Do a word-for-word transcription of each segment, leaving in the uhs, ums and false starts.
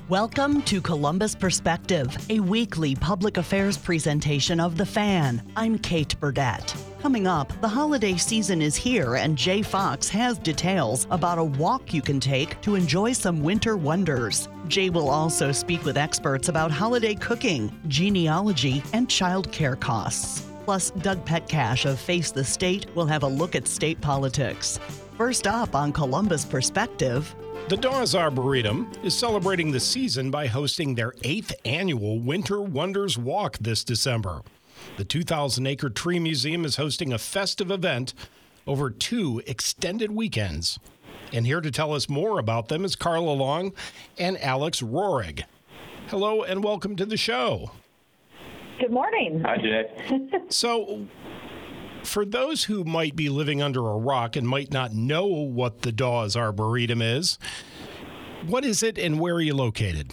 Welcome to Columbus Perspective, a weekly public affairs presentation of The Fan. I'm Kate Burdett. Coming up, the holiday season is here and Jay Fox has details about a walk you can take to enjoy some winter wonders. Jay will also speak with experts about holiday cooking, genealogy, and child care costs. Plus, Doug Petcash of Face the State will have a look at state politics. First up on Columbus Perspective, the Dawes Arboretum is celebrating the season by hosting their eighth annual Winter Wonders Walk this December. The two thousand acre Tree Museum is hosting a festive event over two extended weekends. And here to tell us more about them is Carla Long and Alex Rohrig. Hello and welcome to the show. Good morning. Hi, Jay. So, for those who might be living under a rock and might not know what the Dawes Arboretum is, what is it and where are you located?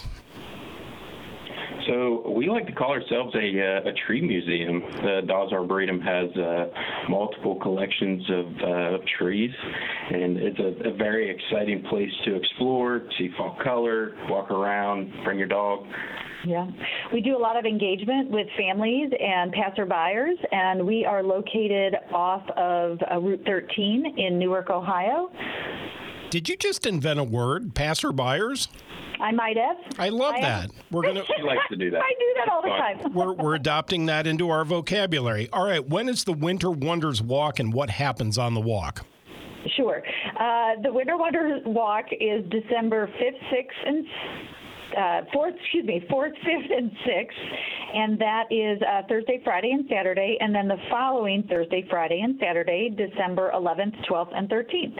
So we like to call ourselves a, uh, a tree museum. The Dawes Arboretum has uh, multiple collections of uh, trees, and it's a, a very exciting place to explore, see fall color, walk around, bring your dog. Yeah. We do a lot of engagement with families and passerbyers, and we are located off of uh, Route thirteen in Newark, Ohio. Did you just invent a word, passerbyers? I might have. I love I that. have. We're gonna. She likes to do that. I do that all the time. we're we're adopting that into our vocabulary. All right. When is the Winter Wonders Walk, and what happens on the walk? Sure. Uh, the Winter Wonders Walk is December fifth, sixth, and Uh, fourth, excuse me, fourth, fifth, and sixth, and that is uh, Thursday, Friday, and Saturday, and then the following Thursday, Friday, and Saturday, December eleventh, twelfth, and thirteenth.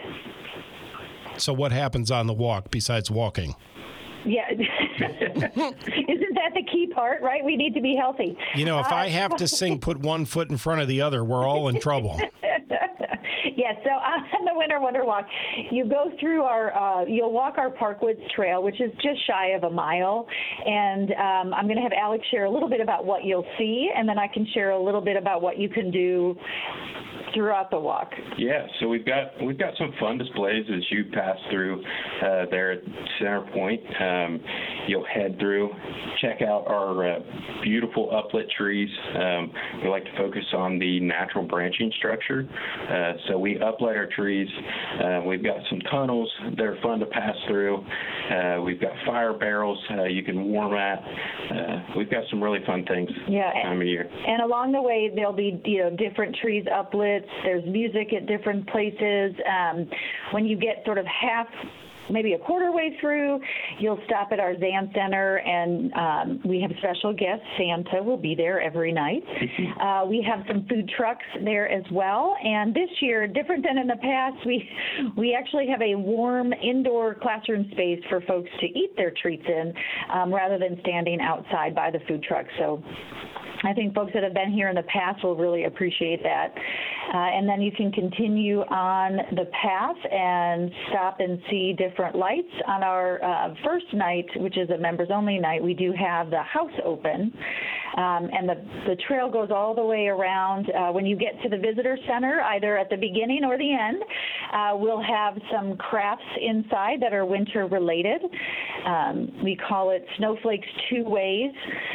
So what happens on the walk besides walking? Yeah. Isn't that the key part, right? We need to be healthy. You know, if uh, I have to sing put one foot in front of the other, we're all in trouble. Yes, so on the Winter Wonder Walk, you go through our, uh, you'll walk our Parkwoods Trail, which is just shy of a mile, and um, I'm going to have Alex share a little bit about what you'll see, and then I can share a little bit about what you can do throughout the walk. Yeah, so we've got we've got some fun displays as you pass through uh, there at Center Point. Um, you'll head through, check out our uh, beautiful uplit trees. Um, we like to focus on the natural branching structure. Uh, so we uplit our trees. Uh, we've got some tunnels that are fun to pass through. Uh, we've got fire barrels uh, you can warm at. Uh, we've got some really fun things yeah, this time of year. And along the way, there'll be you know different trees uplit. There's music at different places. Um, when you get sort of half, maybe a quarter way through, you'll stop at our Zan Center, and um, we have special guests. Santa will be there every night. Uh, we have some food trucks there as well. And this year, different than in the past, we we actually have a warm indoor classroom space for folks to eat their treats in, um, rather than standing outside by the food truck. So I think folks that have been here in the past will really appreciate that. Uh, and then you can continue on the path and stop and see different lights. On our uh, first night, which is a members-only night, we do have the house open. Um, and the, the trail goes all the way around. Uh, when you get to the visitor center, either at the beginning or the end, uh, we'll have some crafts inside that are winter-related. Um, we call it Snowflakes Two Ways.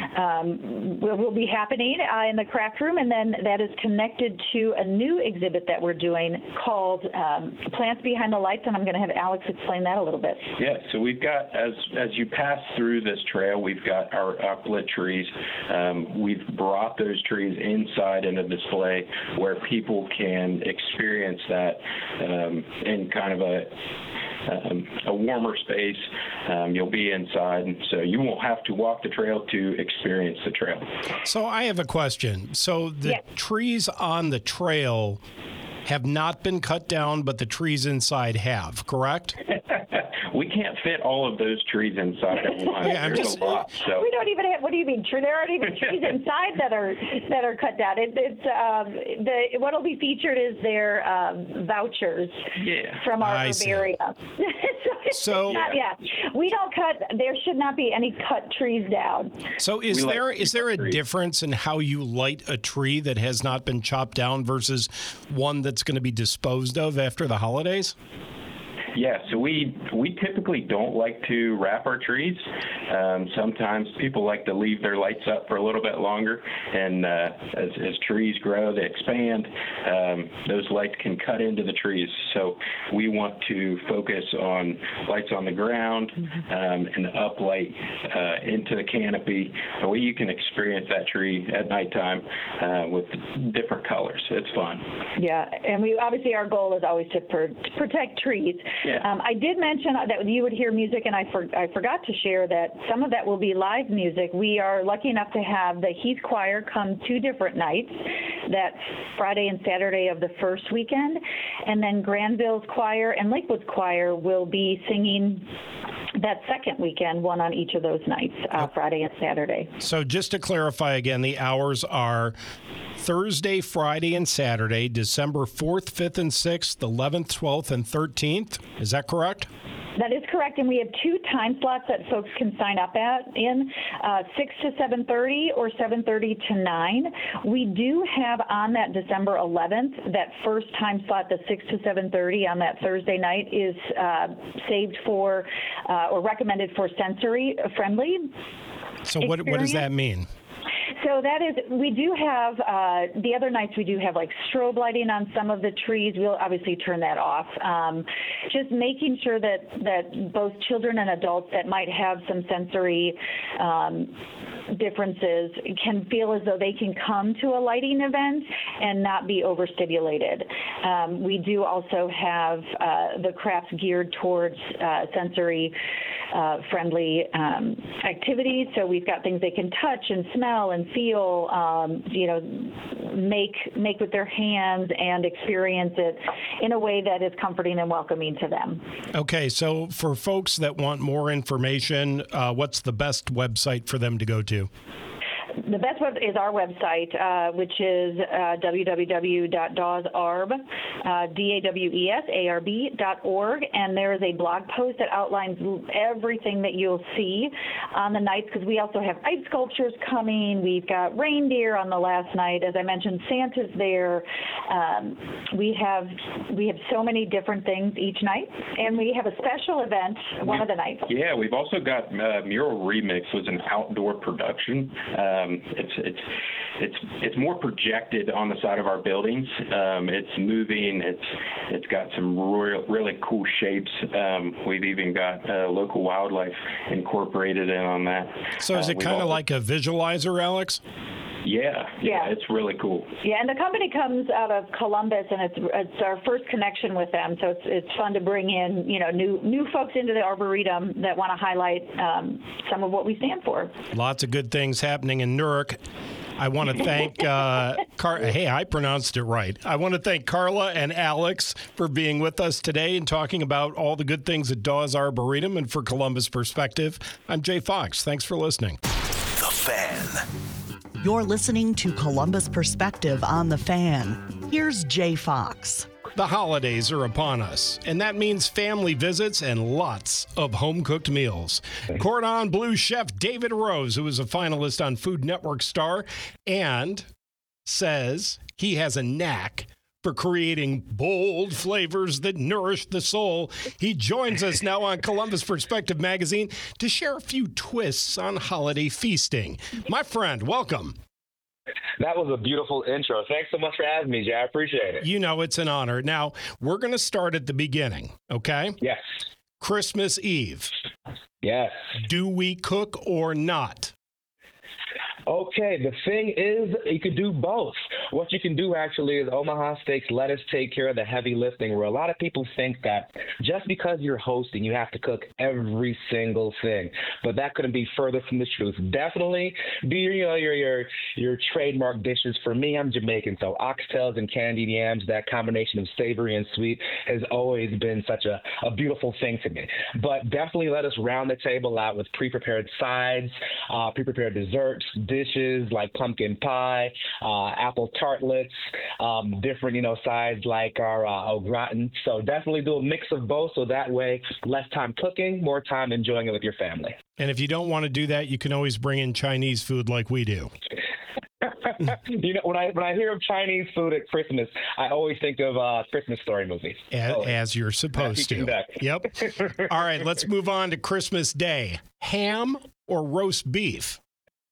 Um, we'll, we'll be happening uh, in the craft room, and then that is connected to a new exhibit that we're doing called um, Plants Behind the Lights, and I'm going to have Alex explain that a little bit. Yeah, so we've got, as as you pass through this trail, we've got our uplit trees. Um, we've brought those trees inside in a display where people can experience that um, in kind of a Um, a warmer space. Um, you'll be inside, so you won't have to walk the trail to experience the trail. So I have a question. So the yes. trees on the trail have not been cut down, but the trees inside have, correct? We can't fit all of those trees inside at once. Yeah, I'm There's just- a lot. So. We don't even have. What do you mean? True, there aren't even trees inside that are that are cut down. It, it's um, the what'll be featured is their um, vouchers Yeah. from our I see. herbaria. so, it's So- not, yeah, we don't cut. There should not be any cut trees down. So is We like there to is keep there a the trees. difference in how you light a tree that has not been chopped down versus one that's going to be disposed of after the holidays? Yeah, so we we typically don't like to wrap our trees. Um, sometimes people like to leave their lights up for a little bit longer, and uh, as, as trees grow, they expand. Um, those lights can cut into the trees. So we want to focus on lights on the ground um, and uplight uh, into the canopy, where you can experience that tree at nighttime uh, with different colors. It's fun. Yeah, and we obviously our goal is always to, per, to protect trees. Yeah. Um, I did mention that you would hear music, and I, for, I forgot to share that some of that will be live music. We are lucky enough to have the Heath Choir come two different nights. That's Friday and Saturday of the first weekend, and then Granville's Choir and Lakewood's Choir will be singing that second weekend, one on each of those nights, uh, Friday and Saturday. So just to clarify again, the hours are Thursday, Friday, and Saturday, December fourth, fifth, and sixth, eleventh, twelfth, and thirteenth. Is that correct? That is correct, and we have two time slots that folks can sign up at in uh, six to seven thirty or seven thirty to nine. We do have on that December eleventh, that first time slot, the six to seven thirty on that Thursday night is uh, saved for uh, or recommended for sensory friendly. So what, what does that mean? So that is, we do have, uh, the other nights we do have like strobe lighting on some of the trees. We'll obviously turn that off. Um, just making sure that, that both children and adults that might have some sensory um, differences can feel as though they can come to a lighting event and not be overstimulated. Um, we do also have uh, the crafts geared towards uh, sensory uh, friendly um, activities. So we've got things they can touch and smell and feel, um, you know, make make with their hands and experience it in a way that is comforting and welcoming to them. Okay, so for folks that want more information, uh, what's the best website for them to go to? The best web is our website, uh, which is uh, w w w dot daws arb, uh, D A W E S A R B dot org, and there is a blog post that outlines everything that you'll see on the nights, because we also have ice sculptures coming. We've got reindeer on the last night. As I mentioned, Santa's there. Um, we have we have so many different things each night, and we have a special event one of the nights. Yeah, we've also got uh, Mural Remix was an outdoor production. Um, it's it's it's it's more projected on the side of our buildings. Um, it's moving. It's it's got some royal, really cool shapes. Um, we've even got uh, local wildlife incorporated in on that. So is uh, it kind of also, like a visualizer, Alex? Yeah, yeah, Yeah. it's really cool. Yeah, and the company comes out of Columbus, and it's it's our first connection with them. So it's it's fun to bring in you know new new folks into the Arboretum that want to highlight um, some of what we stand for. Lots of good things happening in Newark. I want to thank, uh, Car- hey, I pronounced it right. I want to thank Carla and Alex for being with us today and talking about all the good things at Daws Arboretum. And for Columbus Perspective, I'm Jay Fox. Thanks for listening. The Fan. You're listening to Columbus Perspective on The Fan. Here's Jay Fox. The holidays are upon us, and that means family visits and lots of home-cooked meals. Cordon Bleu chef David Rose, who is a finalist on Food Network Star, and says he has a knack for creating bold flavors that nourish the soul. He joins us now on Columbus Perspective Magazine to share a few twists on holiday feasting. My friend, welcome. That was a beautiful intro. Thanks so much for having me, Jay. I appreciate it. You know, it's an honor. Now, we're going to start at the beginning, okay? Yes. Christmas Eve. Yes. Do we cook or not? Okay, the thing is, you could do both. What you can do actually is Omaha Steaks let us take care of the heavy lifting, where a lot of people think that just because you're hosting, you have to cook every single thing. But that couldn't be further from the truth. Definitely do your, you know, your, your, your trademark dishes. For me, I'm Jamaican, so oxtails and candied yams, that combination of savory and sweet has always been such a, a beautiful thing to me. But definitely let us round the table out with pre-prepared sides, uh, pre-prepared desserts, dishes like pumpkin pie, uh, apple tartlets, um, different, you know, sides like our uh, au gratin. So definitely do a mix of both, so that way less time cooking, more time enjoying it with your family. And if you don't want to do that, you can always bring in Chinese food like we do. You know, when I when I hear of Chinese food at Christmas, I always think of uh, Christmas Story movies. As, Always. as you're supposed to. Yep. All right, let's move on to Christmas Day. Ham or roast beef?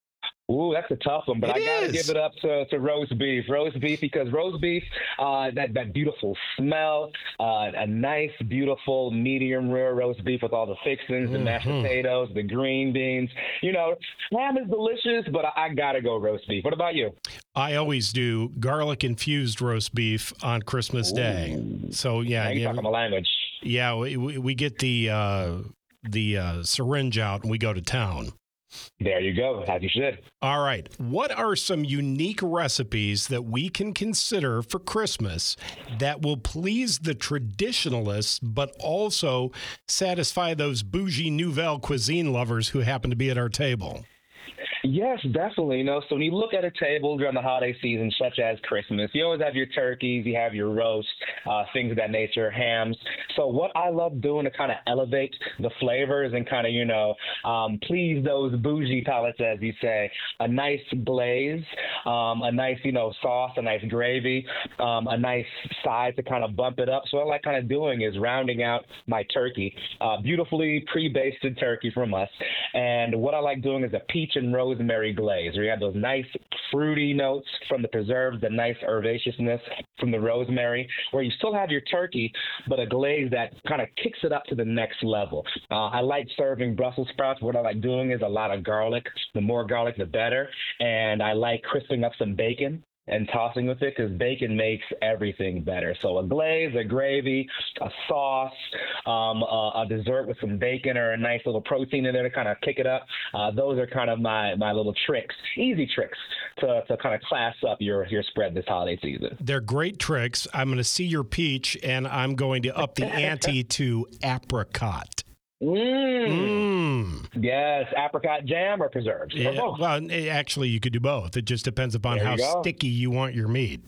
Ooh, that's a tough one, but It I gotta is. give it up to, to roast beef. Roast beef because roast beef, uh, that that beautiful smell, uh, a nice, beautiful medium rare roast beef with all the fixings, the mashed Mm-hmm. potatoes, the green beans. You know, ham is delicious, but I, I gotta go roast beef. What about you? I always do garlic infused roast beef on Christmas Day. So yeah, Now you yeah, talking my language. yeah, we, we we get the uh, the uh, syringe out and we go to town. There you go, as you should. All right. What are some unique recipes that we can consider for Christmas that will please the traditionalists, but also satisfy those bougie nouvelle cuisine lovers who happen to be at our table? Yes, definitely. You know, so when you look at a table during the holiday season, such as Christmas, you always have your turkeys, you have your roast, uh, things of that nature, hams. So what I love doing to kind of elevate the flavors and kind of, you know, um, please those bougie palates, as you say, a nice glaze, um, a nice, you know, sauce, a nice gravy, um, a nice side to kind of bump it up. So what I like kind of doing is rounding out my turkey, uh, beautifully pre-basted turkey from us. And what I like doing is a peach and rosemary glaze, where you have those nice fruity notes from the preserves, the nice herbaceousness from the rosemary, where you still have your turkey, but a glaze that kind of kicks it up to the next level. Uh, I like serving Brussels sprouts. What I like doing is a lot of garlic. The more garlic, the better. And I like crisping up some bacon and tossing with it, because bacon makes everything better. So a glaze, a gravy, a sauce, um, a, a dessert with some bacon or a nice little protein in there to kind of kick it up. Uh, those are kind of my, my little tricks, easy tricks to, to kind of class up your, your spread this holiday season. They're great tricks. I'm going to see your peach, and I'm going to up the ante to apricot. Mm. Mm. Yes, apricot jam or preserves. Or Yeah, both. well, eh, actually, you could do both. It just depends upon There how you go. sticky you want your meat.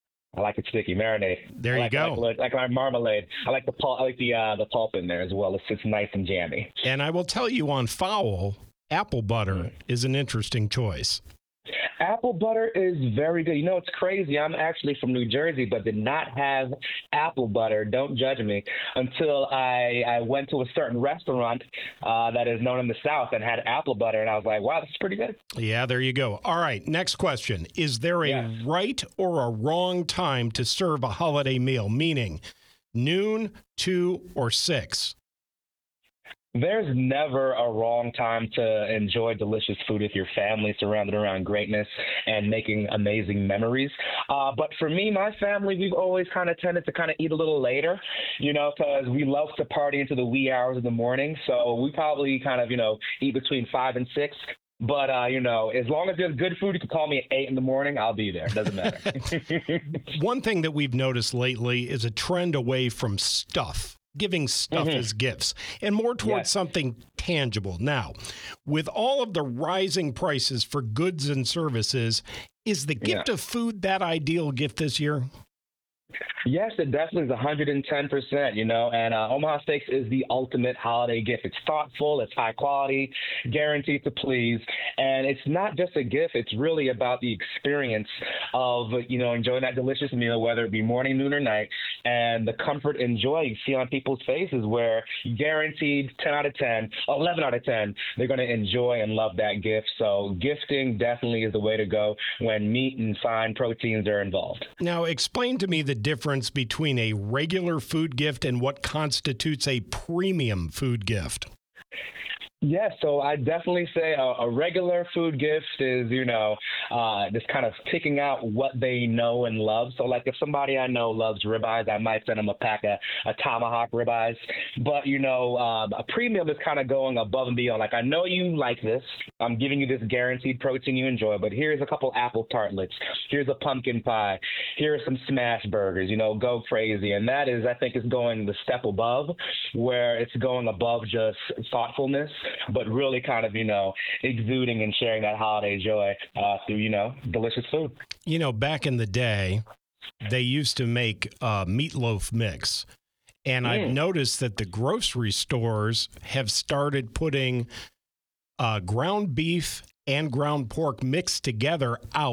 I like it sticky, marinade. There I you like, go. I like, like my marmalade. I like the pulp. I like the uh, the pulp in there as well. It's just nice and jammy. And I will tell you, on fowl, apple butter Mm. is an interesting choice. Apple butter is very good. You know, it's crazy. I'm actually from New Jersey, but did not have apple butter. Don't judge me. Until I, I went to a certain restaurant uh, that is known in the South and had apple butter, and I was like, wow, this is pretty good. Yeah, there you go. All right, next question. Is there a Yes. right or a wrong time to serve a holiday meal, meaning noon, two, or six? There's never a wrong time to enjoy delicious food if your family's surrounded around greatness and making amazing memories. Uh, but for me, my family, we've always kind of tended to kind of eat a little later, you know, because we love to party into the wee hours of the morning. So we probably kind of, you know, eat between five and six. But, uh, you know, as long as there's good food, you can call me at eight in the morning. I'll be there. It doesn't matter. One thing that we've noticed lately is a trend away from stuff. Giving stuff Mhm. as gifts and more towards Yes. something tangible. Now, with all of the rising prices for goods and services, is the gift Yeah. of food that ideal gift this year? Yes, it definitely is one hundred ten percent, you know, and uh, Omaha Steaks is the ultimate holiday gift. It's thoughtful, it's high quality, guaranteed to please, and it's not just a gift, it's really about the experience of, you know, enjoying that delicious meal, whether it be morning, noon, or night, and the comfort and joy you see on people's faces where guaranteed ten out of ten, eleven out of ten, they're going to enjoy and love that gift. So gifting definitely is the way to go when meat and fine proteins are involved. Now, explain to me the difference between a regular food gift and what constitutes a premium food gift. Yes, so I definitely say a, a regular food gift is, you know, uh, just kind of picking out what they know and love. So, like, if somebody I know loves ribeyes, I might send them a pack of a tomahawk ribeyes. But, you know, um, a premium is kind of going above and beyond. Like, I know you like this. I'm giving you this guaranteed protein you enjoy, but here's a couple apple tartlets. Here's a pumpkin pie. Here are some smash burgers, you know, go crazy. And that is, I think, is going the step above, where it's going above just thoughtfulness, but really kind of, you know, exuding and sharing that holiday joy uh, through, you know, delicious food. You know, back in the day, they used to make uh, meatloaf mix. And Mm. I've noticed that the grocery stores have started putting uh, ground beef and ground pork mixed together out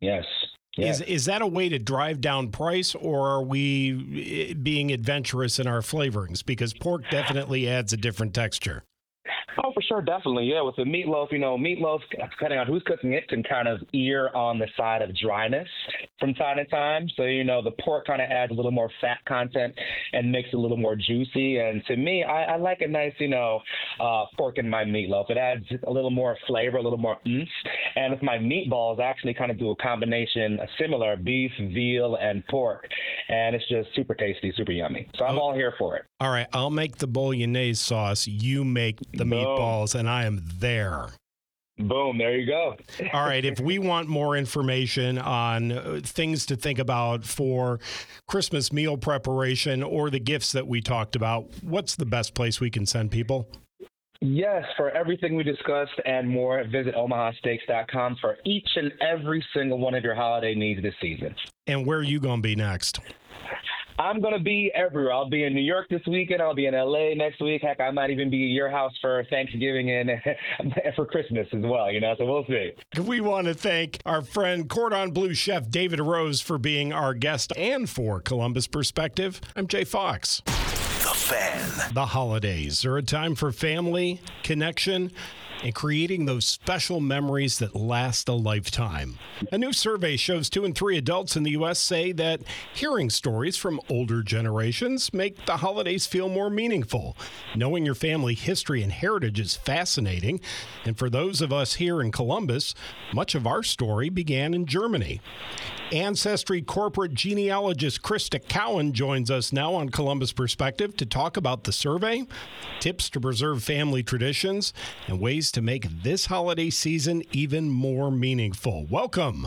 Yes. Yes. Is is that a way to drive down price, or are we being adventurous in our flavorings? Because pork definitely adds a different texture. Oh, for sure, definitely. Yeah, with the meatloaf, you know, meatloaf, depending on who's cooking it, can kind of err on the side of dryness from time to time. So, you know, the pork kind of adds a little more fat content and makes it a little more juicy. And to me, I, I like a nice, you know, uh, pork in my meatloaf. It adds a little more flavor, a little more oomph. And with my meatballs, I actually kind of do a combination, a similar beef, veal, and pork. And it's just super tasty, super yummy. So I'm oh. all here for it. All right, I'll make the bolognese sauce. You make the Boom. meatballs, and I am there. Boom, there you go. All right, if we want more information on uh, things to think about for Christmas meal preparation or the gifts that we talked about, what's the best place we can send people? Yes, for everything we discussed and more, visit omaha steaks dot com for each and every single one of your holiday needs this season. And where are you going to be next? I'm going to be everywhere. I'll be in New York this weekend. I'll be in L A next week. Heck, I might even be at your house for Thanksgiving and for Christmas as well, you know, so we'll see. We want to thank our friend Cordon Bleu chef David Rose for being our guest and for Columbus Perspective. I'm Jay Fox. The Fan. The holidays are a time for family, connection, and creating those special memories that last a lifetime. A new survey shows two in three adults in the U S say that hearing stories from older generations make the holidays feel more meaningful. Knowing your family history and heritage is fascinating, and for those of us here in Columbus, much of our story began in Germany. Ancestry corporate genealogist Krista Cowan joins us now on Columbus Perspective to talk about the survey, tips to preserve family traditions, and ways to make this holiday season even more meaningful. Welcome.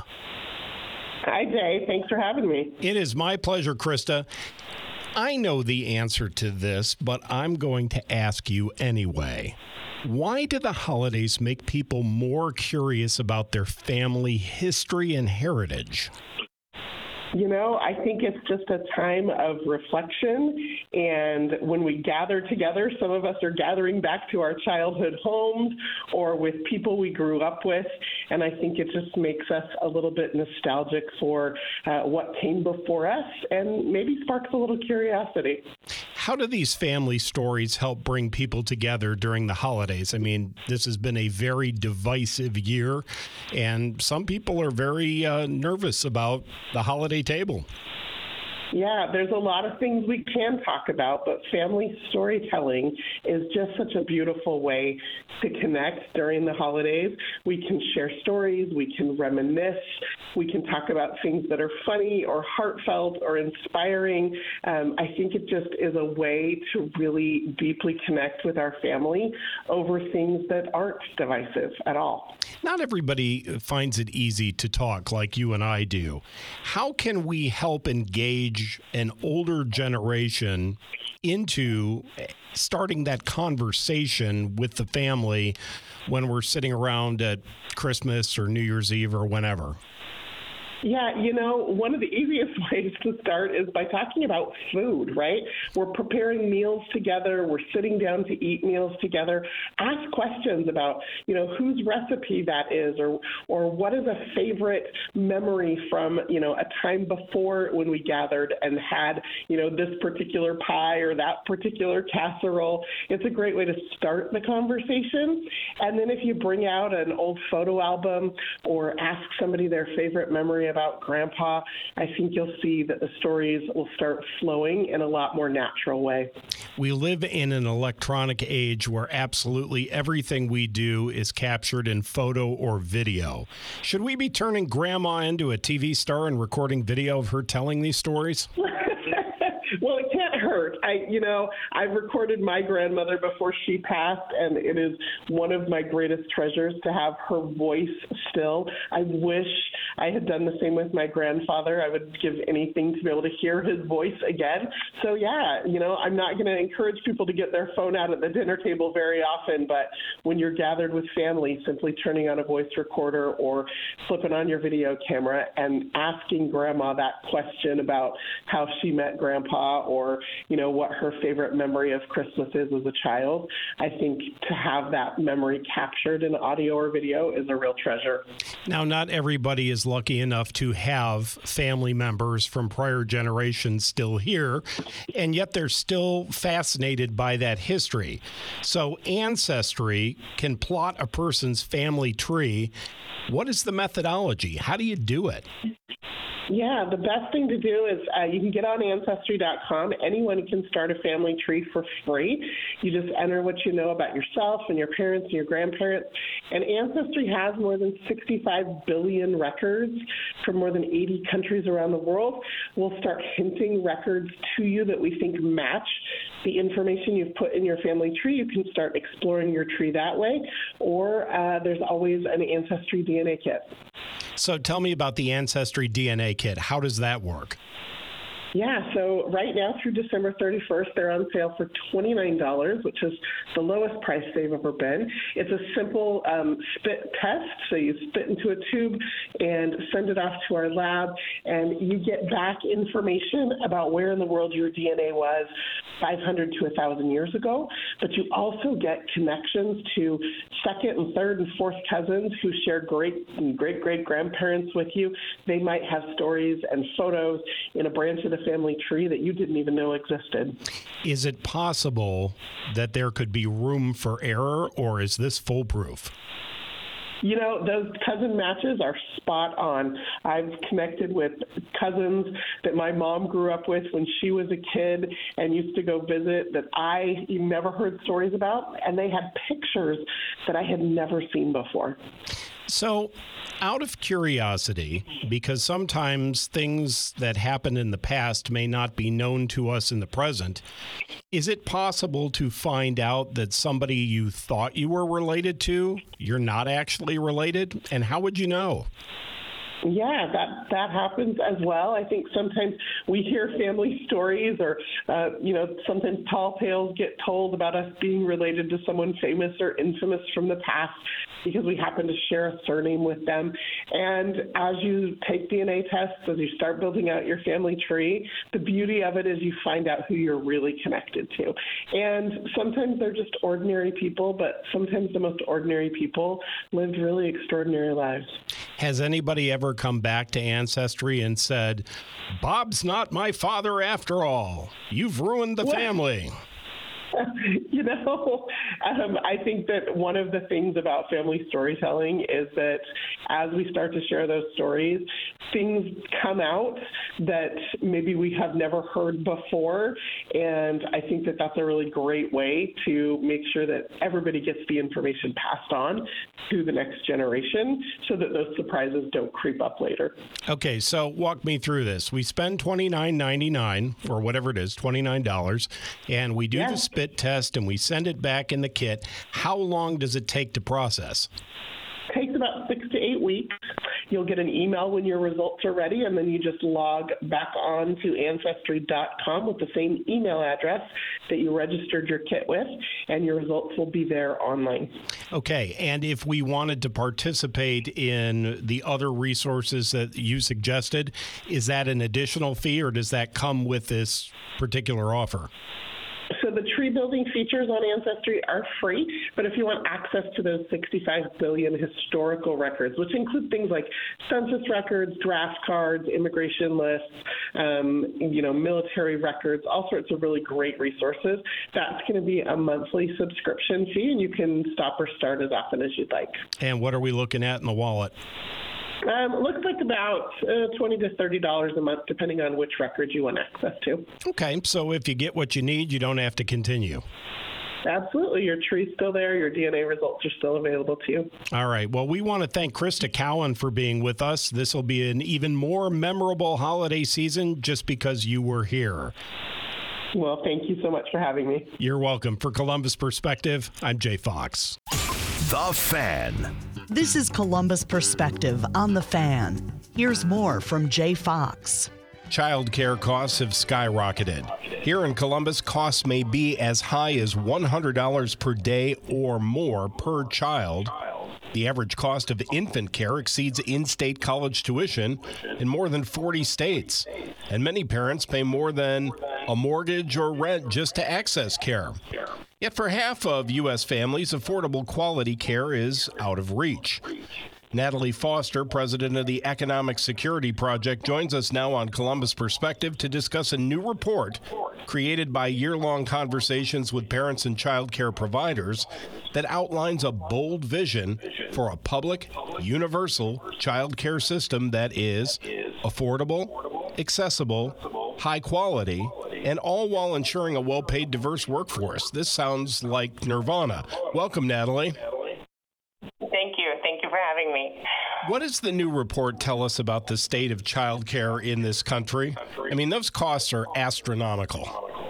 Hi, Jay. Thanks for having me. It is my pleasure, Krista. I know the answer to this, but I'm going to ask you anyway. Why do the holidays make people more curious about their family history and heritage? You know, I think it's just a time of reflection. And when we gather together, some of us are gathering back to our childhood homes or with people we grew up with. And I think it just makes us a little bit nostalgic for uh, what came before us and maybe sparks a little curiosity. How do these family stories help bring people together during the holidays? I mean, this has been a very divisive year, and some people are very uh, nervous about the holiday table. Yeah, there's a lot of things we can talk about, but family storytelling is just such a beautiful way to connect during the holidays. We can share stories, we can reminisce, we can talk about things that are funny or heartfelt or inspiring. Um, I think it just is a way to really deeply connect with our family over things that aren't divisive at all. Not everybody finds it easy to talk like you and I do. How can we help engage an older generation into starting that conversation with the family when we're sitting around at Christmas or New Year's Eve or whenever? Yeah, you know, one of the easiest ways to start is by talking about food, right? We're preparing meals together. We're sitting down to eat meals together. Ask questions about, you know, whose recipe that is, or or what is a favorite memory from, you know, a time before when we gathered and had, you know, this particular pie or that particular casserole. It's a great way to start the conversation. And then if you bring out an old photo album or ask somebody their favorite memory about Grandpa, I think you'll see that the stories will start flowing in a lot more natural way. We live in an electronic age where absolutely everything we do is captured in photo or video. Should we be turning Grandma into a T V star and recording video of her telling these stories? Well, it can't hurt. I, you know, I've recorded my grandmother before she passed, and it is one of my greatest treasures to have her voice still. I wish I had done the same with my grandfather. I would give anything to be able to hear his voice again. So, yeah, you know, I'm not going to encourage people to get their phone out at the dinner table very often, but when you're gathered with family, simply turning on a voice recorder or flipping on your video camera and asking Grandma that question about how she met Grandpa, or, you know, what her favorite memory of Christmas is as a child. I think to have that memory captured in audio or video is a real treasure. Now, not everybody is lucky enough to have family members from prior generations still here, and yet they're still fascinated by that history. So Ancestry can plot a person's family tree. What is the methodology? How do you do it? Yeah, the best thing to do is uh, you can get on Ancestry dot com. Anyone can start a family tree for free. You just enter what you know about yourself and your parents and your grandparents. And Ancestry has more than sixty-five billion records from more than eighty countries around the world. We'll start hinting records to you that we think match the information you've put in your family tree. You can start exploring your tree that way. Or uh, there's always an Ancestry D N A kit. So tell me about the Ancestry D N A kit. How does that work? Yeah, so right now through December thirty-first, they're on sale for twenty-nine dollars, which is the lowest price they've ever been. It's a simple um, spit test. So you spit into a tube and send it off to our lab, and you get back information about where in the world your D N A was five hundred to one thousand years ago. But you also get connections to second and third and fourth cousins who share great great great grandparents with you. They might have stories and photos in a branch of the family tree that you didn't even know existed. Is it possible that there could be room for error, or is this foolproof? You know, those cousin matches are spot on. I've connected with cousins that my mom grew up with when she was a kid and used to go visit that I never heard stories about, and they had pictures that I had never seen before. So, out of curiosity, because sometimes things that happened in the past may not be known to us in the present, is it possible to find out that somebody you thought you were related to, you're not actually related? And how would you know? Yeah, that that happens as well. I think sometimes we hear family stories or, uh, you know, sometimes tall tales get told about us being related to someone famous or infamous from the past because we happen to share a surname with them. And as you take D N A tests, as you start building out your family tree, the beauty of it is you find out who you're really connected to. And sometimes they're just ordinary people, but sometimes the most ordinary people lived really extraordinary lives. Has anybody ever come back to Ancestry and said, Bob's not my father after all. You've ruined the What? family. You know, um, I think that one of the things about family storytelling is that as we start to share those stories, things come out that maybe we have never heard before. And I think that that's a really great way to make sure that everybody gets the information passed on to the next generation so that those surprises don't creep up later. Okay, so walk me through this. We spend twenty-nine ninety-nine or whatever it is, twenty-nine dollars, and we do Yeah. the spit test and we send it back in the kit. How long does it take to process? Takes about six to eight weeks. You'll get an email when your results are ready, and then you just log back on to Ancestry dot com with the same email address that you registered your kit with, and your results will be there online. Okay, and if we wanted to participate in the other resources that you suggested, is that an additional fee or does that come with this particular offer? So the tree building features on Ancestry are free, but if you want access to those sixty-five billion historical records, which include things like census records, draft cards, immigration lists, um, you know, military records, all sorts of really great resources, that's going to be a monthly subscription fee, and you can stop or start as often as you'd like. And what are we looking at in the wallet? Um, it looks like about uh, twenty to thirty dollars a month, depending on which record you want access to. Okay, so if you get what you need, you don't have to continue. Absolutely. Your tree's still there. Your D N A results are still available to you. All right. Well, we want to thank Krista Cowan for being with us. This will be an even more memorable holiday season just because you were here. Well, thank you so much for having me. You're welcome. For Columbus Perspective, I'm Jay Fox. The Fan. This is Columbus Perspective on The Fan. Here's more from Jay Fox. Child care costs have skyrocketed. Here in Columbus, costs may be as high as one hundred dollars per day or more per child. The average cost of infant care exceeds in-state college tuition in more than forty states. And many parents pay more than a mortgage, or rent just to access care. Yet for half of U S families, affordable quality care is out of reach. Natalie Foster, president of the Economic Security Project, joins us now on Columbus Perspective to discuss a new report created by year-long conversations with parents and child care providers that outlines a bold vision for a public, universal child care system that is affordable, accessible, high quality, and all while ensuring a well-paid, diverse workforce. This sounds like nirvana. Welcome, Natalie. Thank you. Thank you for having me. What does the new report tell us about the state of childcare in this country? I mean, those costs are astronomical.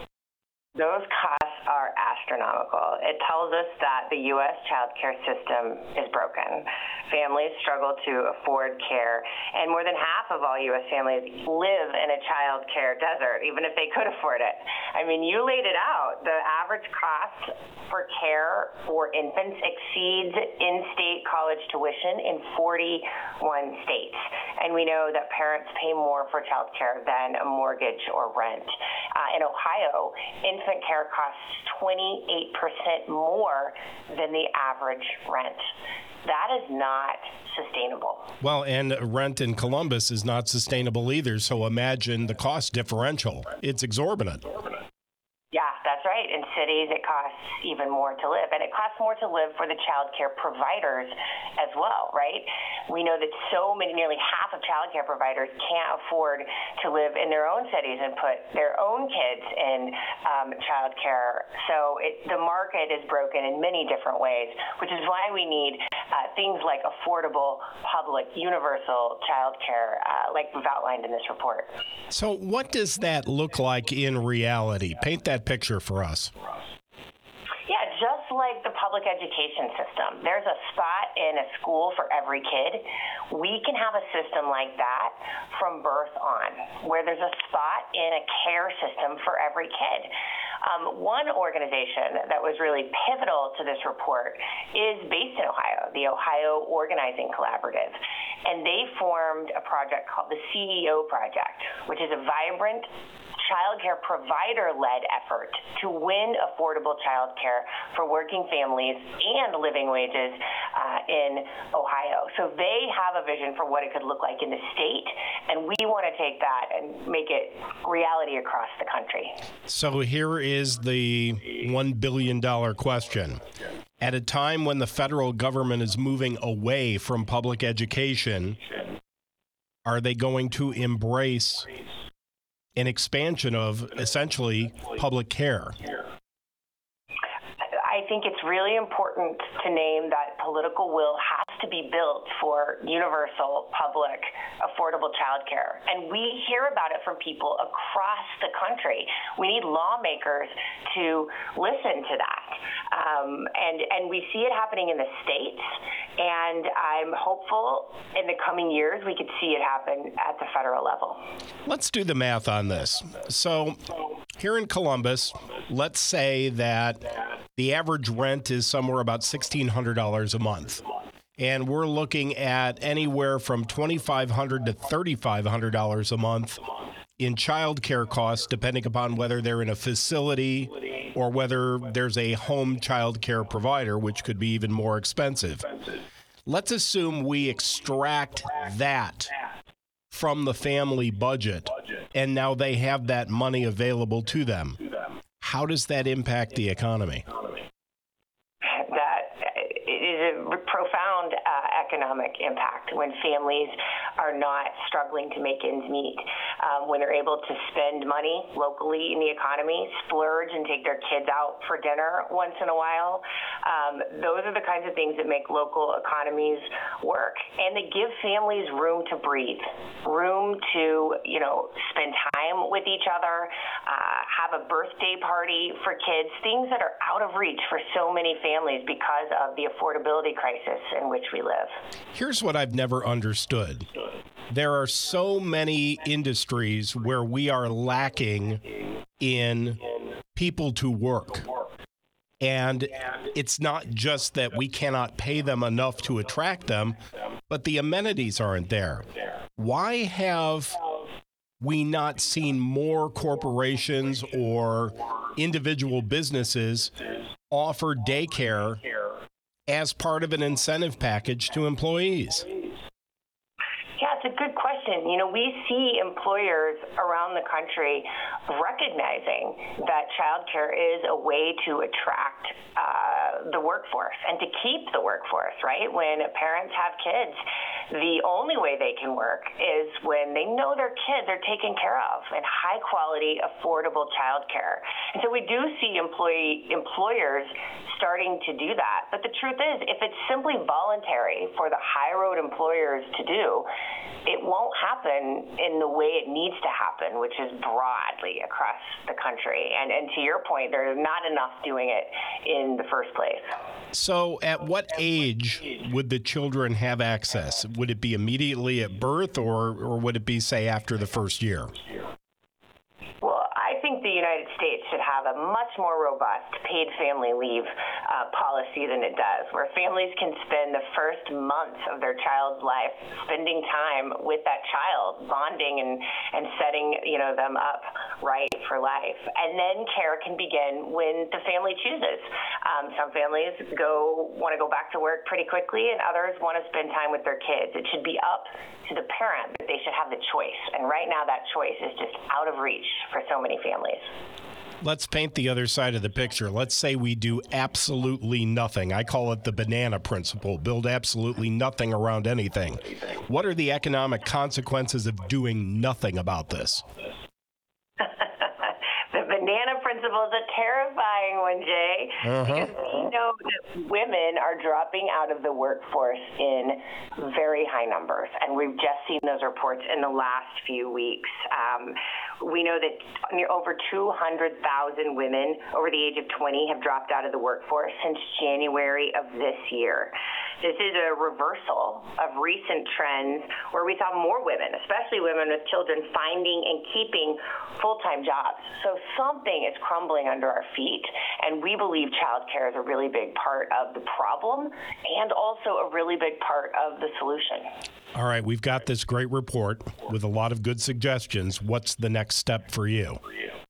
Those costs are astronomical. It tells us that the U S childcare system is broken. Families struggle to afford care, and more than half of all U S families live in a child care desert, even if they could afford it. I mean, you laid it out. The average cost for care for infants exceeds in-state college tuition in forty-one states. And we know that parents pay more for child care than a mortgage or rent. Uh, in Ohio, infant care costs twenty-eight percent more than the average rent. That is not sustainable. Well, and rent in Columbus is not sustainable either, so imagine the cost differential. It's exorbitant. Yeah, that's right. In cities, it costs even more to live. And it costs more to live for the child care providers as well, right? We know that so many, nearly half of child care providers can't afford to live in their own cities and put their own kids in um, child care. So it, the market is broken in many different ways, which is why we need uh, things like affordable, public, universal child care, uh, like we've outlined in this report. So what does that look like in reality? Paint that picture for us. Yeah, just like the public education system, there's a spot in a school for every kid. We can have a system like that from birth on, where there's a spot in a care system for every kid. Um, one organization that was really pivotal to this report is based in Ohio, the Ohio Organizing Collaborative. And they formed a project called the C E O Project, which is a vibrant child care provider-led effort to win affordable child care for working families and living wages uh, in Ohio. So they have a vision for what it could look like in the state, and we want to take that and make it reality across the country. So here is the one billion dollars question. At a time when the federal government is moving away from public education, are they going to embrace an expansion of essentially public care? I think it's really important to name that political will has to be built for universal, public, affordable child care. And we hear about it from people across the country. We need lawmakers to listen to that. Um, and, and we see it happening in the states. And I'm hopeful in the coming years we could see it happen at the federal level. Let's do the math on this. So here in Columbus, let's say that the average rent is somewhere about sixteen hundred dollars a month. And we're looking at anywhere from twenty-five hundred dollars to thirty-five hundred dollars a month in child care costs, depending upon whether they're in a facility or whether there's a home child care provider, which could be even more expensive. Let's assume we extract that from the family budget, and now they have that money available to them. How does that impact the economy? That it is a profound uh, economic impact when families are not struggling to make ends meet, um, when they're able to spend money locally in the economy, splurge and take their kids out for dinner once in a while. Um, those are the kinds of things that make local economies work, and they give families room to breathe, room to, you know, spend time with each other, uh, have a birthday party for kids, things that are out of reach for so many families because of the affordability crisis in which we live. Here's what I've never understood. There are so many industries where we are lacking in people to work. And it's not just that we cannot pay them enough to attract them, but the amenities aren't there. Why have we not seen more corporations or individual businesses offer daycare as part of an incentive package to employees? Yeah, it's a good question. You know, we see employers around the country recognizing that childcare is a way to attract uh, the workforce and to keep the workforce, right? When parents have kids, the only way they can work is when they know their kids are taken care of and high quality, affordable childcare. And so we do see employee employers starting to do that. But the truth is, if it's simply voluntary for the high road employers to do, it won't happen in the way it needs to happen, which is broadly across the country. And, and to your point, there's not enough doing it in the first place. So at what age would the children have access? Would it be immediately at birth, or, or would it be, say, after the first year? Well, I think the United States should have a much more robust paid family leave uh, policy than it does, where families can spend the first months of their child's life spending time with that child, bonding and, and setting, you know, them up right for life. And then care can begin when the family chooses. Um, some families go want to go back to work pretty quickly, and others want to spend time with their kids. It should be up to the parent, but they should have the choice. And right now that choice is just out of reach for so many families. Let's paint the other side of the picture. Let's say we do absolutely nothing. I call it the banana principle. Build absolutely nothing around anything. What are the economic consequences of doing nothing about this? The banana principle is a terrifying one, Jay. Uh-huh. Because we know that women are dropping out of the workforce in very high numbers, and we've just seen those reports in the last few weeks. Um, we know that near over two hundred thousand women over the age of twenty have dropped out of the workforce since January of this year. This is a reversal of recent trends where we saw more women, especially women with children, finding and keeping full-time jobs. So something is crumbling under our feet, and we believe childcare is a really big part of the problem and also a really big part of the solution. All right, we've got this great report with a lot of good suggestions. What's the next step for you?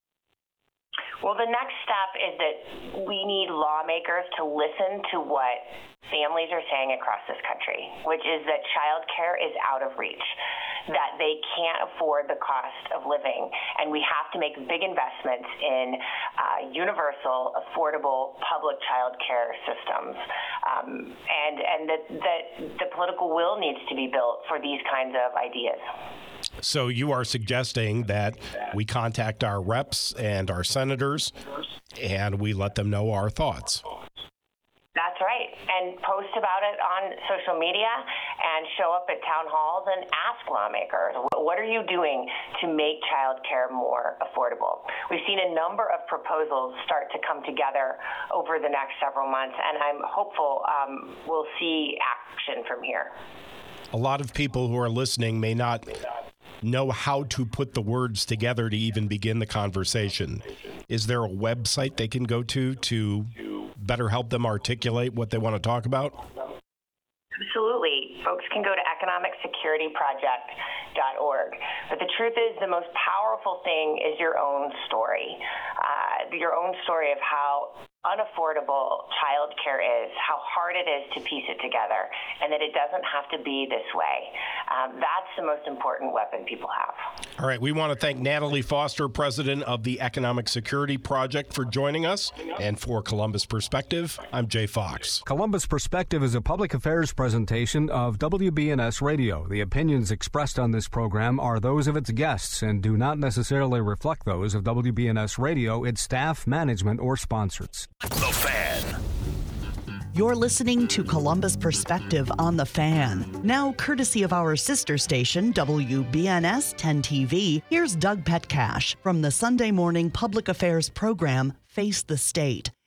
Well, the next step is that we need lawmakers to listen to what families are saying across this country, which is that childcare is out of reach, that they can't afford the cost of living, and we have to make big investments in uh, universal, affordable public childcare systems, um, and and that, that the political will needs to be built for these kinds of ideas. So you are suggesting that we contact our reps and our senators and we let them know our thoughts. That's right. And post about it on social media and show up at town halls and ask lawmakers, what are you doing to make childcare more affordable? We've seen a number of proposals start to come together over the next several months, and I'm hopeful um, we'll see action from here. A lot of people who are listening may not know how to put the words together to even begin the conversation. Is there a website they can go to to better help them articulate what they want to talk about? Absolutely. Folks can go to economic security project dot org. But the truth is, the most powerful thing is your own story, uh, your own story of how unaffordable childcare is, how hard it is to piece it together, and that it doesn't have to be this way. Um, that's the most important weapon people have. All right. We want to thank Natalie Foster, president of the Economic Security Project, for joining us. And for Columbus Perspective, I'm Jay Fox. Columbus Perspective is a public affairs presentation of W B N S Radio. The opinions expressed on this program are those of its guests and do not necessarily reflect those of W B N S Radio, its staff, management, or sponsors. The Fan. You're listening to Columbus Perspective on The Fan. Now, courtesy of our sister station, W B N S ten T V, here's Doug Petcash from the Sunday morning public affairs program, Face the State.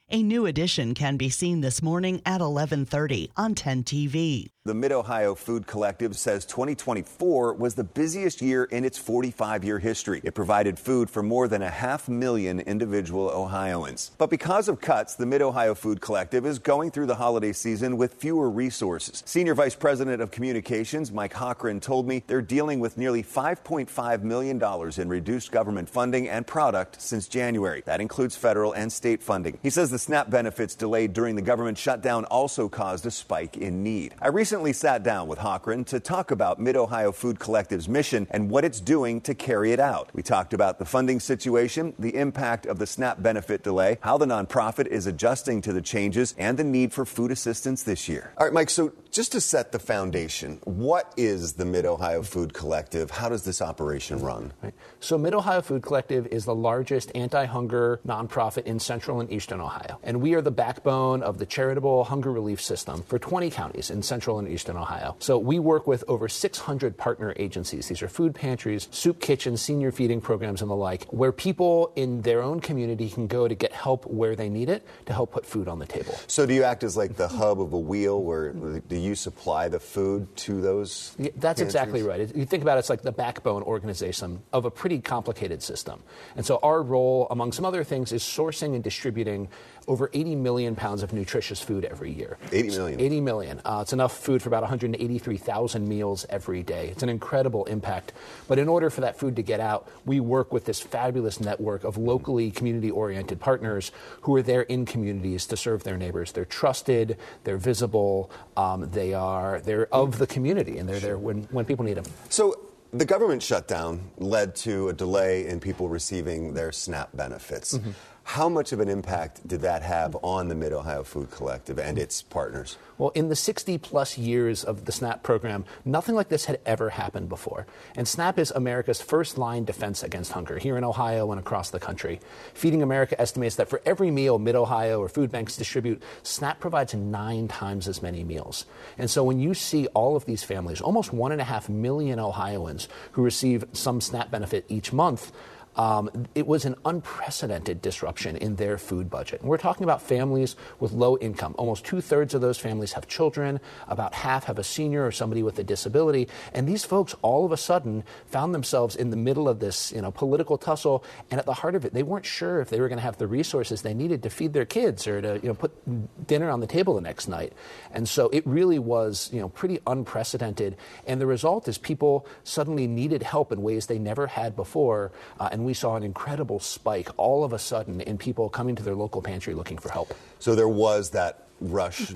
A new edition can be seen this morning at eleven thirty on ten T V. The Mid-Ohio Food Collective says twenty twenty-four was the busiest year in its forty-five-year history. It provided food for more than a half million individual Ohioans. But because of cuts, the Mid-Ohio Food Collective is going through the holiday season with fewer resources. Senior Vice President of Communications Mike Hochran told me they're dealing with nearly five point five million dollars in reduced government funding and product since January. That includes federal and state funding. He says the SNAP benefits delayed during the government shutdown also caused a spike in need. I recently Recently sat down with Hochran to talk about Mid-Ohio Food Collective's mission and what it's doing to carry it out. We talked about the funding situation, the impact of the SNAP benefit delay, how the nonprofit is adjusting to the changes, and the need for food assistance this year. All right, Mike, so just to set the foundation, what is the Mid-Ohio Food Collective? How does this operation run? Right. So Mid-Ohio Food Collective is the largest anti-hunger nonprofit in central and eastern Ohio. And we are the backbone of the charitable hunger relief system for twenty counties in central and eastern Ohio. So we work with over six hundred partner agencies. These are food pantries, soup kitchens, senior feeding programs, and the like, where people in their own community can go to get help where they need it to help put food on the table. So do you act as like the hub of a wheel where do you supply the food to those yeah, That's pantries? Exactly right. You think about it, it's like the backbone organization of a pretty complicated system. And so our role, among some other things, is sourcing and distributing over eighty million pounds of nutritious food every year. eighty million? eighty million. Uh, it's enough food for about one hundred eighty-three thousand meals every day. It's an incredible impact. But in order for that food to get out, we work with this fabulous network of locally community-oriented partners who are there in communities to serve their neighbors. They're trusted, they're visible, um, they are, they're of the community, and they're there when, when people need them. So the government shutdown led to a delay in people receiving their SNAP benefits. Mm-hmm. How much of an impact did that have on the Mid-Ohio Food Collective and its partners? Well, in the sixty plus years of the SNAP program, nothing like this had ever happened before. And SNAP is America's first line defense against hunger here in Ohio and across the country. Feeding America estimates that for every meal Mid-Ohio or food banks distribute, SNAP provides nine times as many meals. And so when you see all of these families, almost one and a half million Ohioans who receive some SNAP benefit each month, Um, it was an unprecedented disruption in their food budget. And we're talking about families with low income. Almost two-thirds of those families have children. About half have a senior or somebody with a disability. And these folks all of a sudden found themselves in the middle of this, you know, political tussle. And at the heart of it, they weren't sure if they were going to have the resources they needed to feed their kids or to, you know, put dinner on the table the next night. And so it really was, you know, pretty unprecedented. And the result is people suddenly needed help in ways they never had before. Uh, and we saw an incredible spike all of a sudden in people coming to their local pantry looking for help. So there was that rush,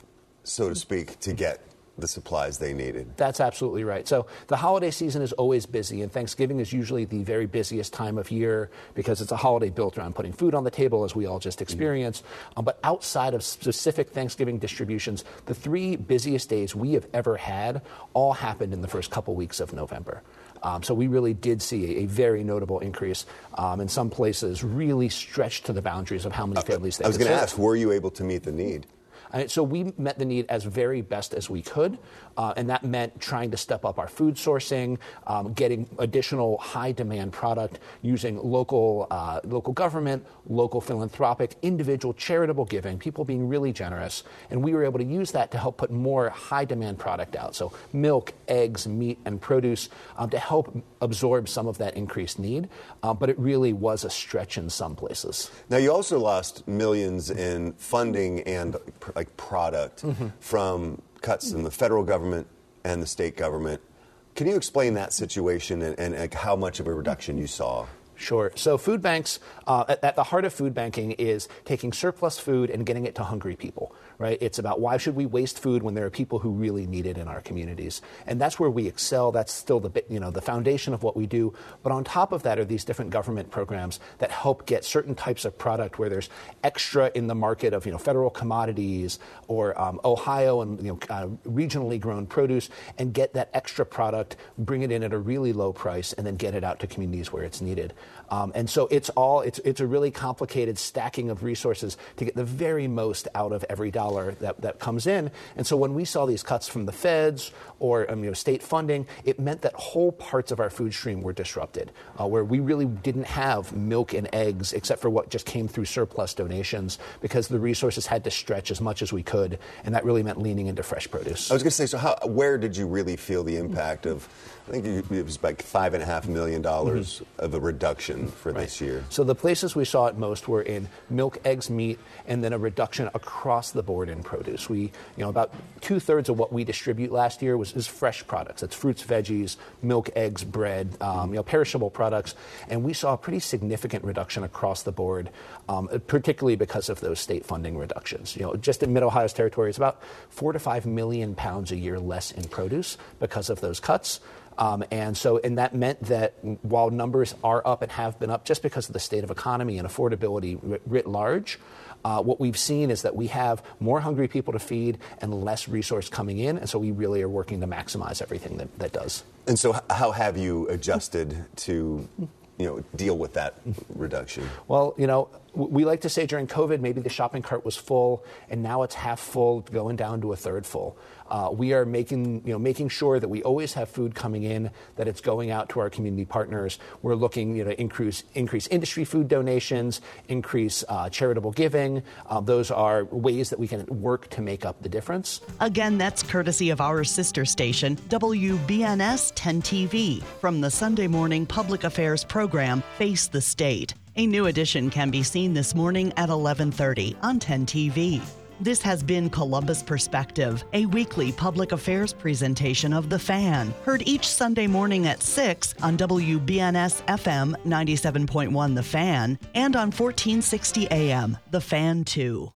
so to speak, to get the supplies they needed. That's absolutely right. So the holiday season is always busy, and Thanksgiving is usually the very busiest time of year because it's a holiday built around putting food on the table, as we all just experienced. Mm-hmm. Um, but outside of specific Thanksgiving distributions, the three busiest days we have ever had all happened in the first couple weeks of November. Um, so we really did see a, a very notable increase. Um, in some places, really stretched to the boundaries of how many families they I was could going to serve. ask, were you able to meet the need? And so we met the need as very best as we could, uh, and that meant trying to step up our food sourcing, um, getting additional high-demand product, using local uh, local government, local philanthropic, individual charitable giving, people being really generous. And we were able to use that to help put more high-demand product out, so milk, eggs, meat, and produce, um, to help absorb some of that increased need. Uh, but it really was a stretch in some places. Now, you also lost millions in funding and like product mm-hmm. from cuts in the federal government and the state government. Can you explain that situation and, and, and how much of a reduction you saw? Sure. So food banks, uh, at, at the heart of food banking is taking surplus food and getting it to hungry people, right? It's about why should we waste food when there are people who really need it in our communities? And that's where we excel. That's still the, you know, the foundation of what we do. But on top of that are these different government programs that help get certain types of product where there's extra in the market of, you know, federal commodities or um, Ohio and, you know, uh, regionally grown produce, and get that extra product, bring it in at a really low price, and then get it out to communities where it's needed. Um, and so it's all it's it's a really complicated stacking of resources to get the very most out of every dollar dollar that, that comes in. And so when we saw these cuts from the feds or um, you know, state funding, it meant that whole parts of our food stream were disrupted, uh, where we really didn't have milk and eggs except for what just came through surplus donations because the resources had to stretch as much as we could, and that really meant leaning into fresh produce. I was going to say, so how, where did you really feel the impact of, I think it was like five and a half million dollars mm-hmm. of a reduction for right. this year? So the places we saw it most were in milk, eggs, meat, and then a reduction across the board in produce. We, you know, about two thirds of what we distribute last year was is fresh products. That's fruits, veggies, milk, eggs, bread, um, you know, perishable products, and we saw a pretty significant reduction across the board, um, particularly because of those state funding reductions. You know, just in Mid-Ohio's territory, it's about four to five million pounds a year less in produce because of those cuts. Um, and so, and that meant that while numbers are up and have been up just because of the state of economy and affordability writ, writ large, uh, what we've seen is that we have more hungry people to feed and less resource coming in. And so we really are working to maximize everything that, that does. And so how have you adjusted to, you know, deal with that reduction? Well, you know, we like to say during COVID, maybe the shopping cart was full and now it's half full, going down to a third full. Uh, we are making, you know, making sure that we always have food coming in, that it's going out to our community partners. We're looking, you know, to increase, increase industry food donations, increase uh, charitable giving. Uh, those are ways that we can work to make up the difference. Again, that's courtesy of our sister station, W B N S ten T V, from the Sunday morning public affairs program, Face the State. A new edition can be seen this morning at eleven thirty on ten T V. This has been Columbus Perspective, a weekly public affairs presentation of The Fan, heard each Sunday morning at six on W B N S F M ninety-seven point one The Fan and on fourteen sixty A M The Fan two.